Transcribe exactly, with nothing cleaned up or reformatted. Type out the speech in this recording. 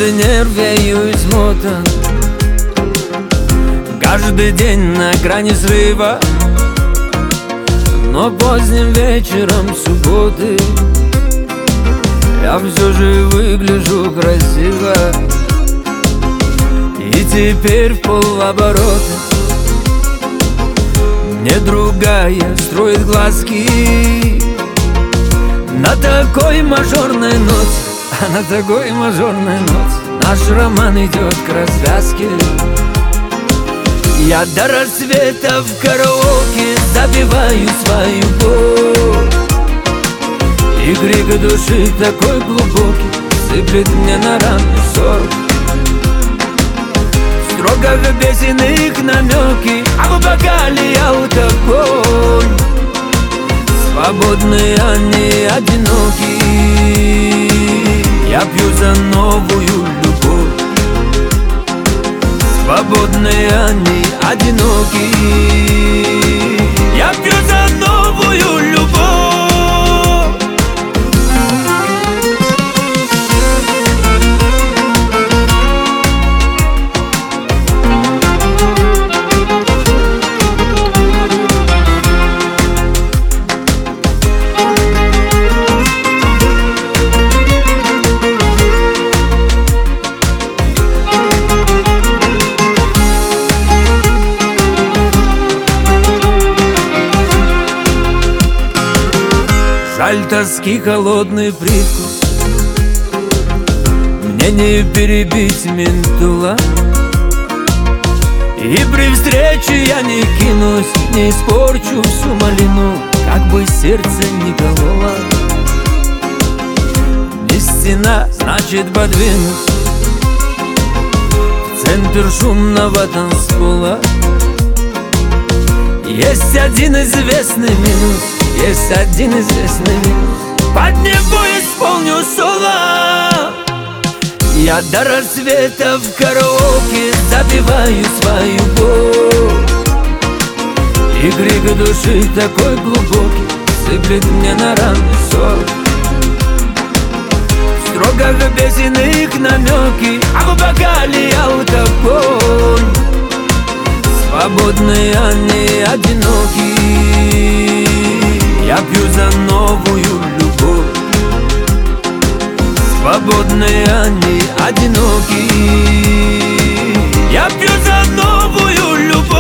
каждый нерв ею измотан, каждый день на грани срыва. Но поздним вечером субботы я все же выгляжу красиво. И теперь в полоборота мне другая строит глазки. На такой мажорной ноте, а на такой мажорной ноте наш роман идет к развязке. Я до рассвета в караоке забиваю свою боль, и крик души такой глубокий сыплет мне на раны соль. В строках песен их намеки, а в бокале алкоголь. Свободные они одиноки, я пью за новую любовь. Свободные они одиноки, я пью за новую любовь. Жаль тоски холодный привкус, мне не перебить ментула. И при встрече я не кинусь, не испорчу всю малину, как бы сердце не кололо. Не стена, значит подвинусь в центр шумного танцпола. Есть один известный минус, есть один известный минус, под него исполню соло. Я до рассвета в караоке забиваю свою боль, и крик души такой глубокий сыплет мне на раны соль. В строках песен их намеки, а в бокале алкоголь. Свободные они одиноки, я пью за новую любовь. Свободные они одиноки, я пью за новую любовь.